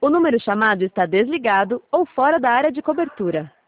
O número chamado está desligado ou fora da área de cobertura.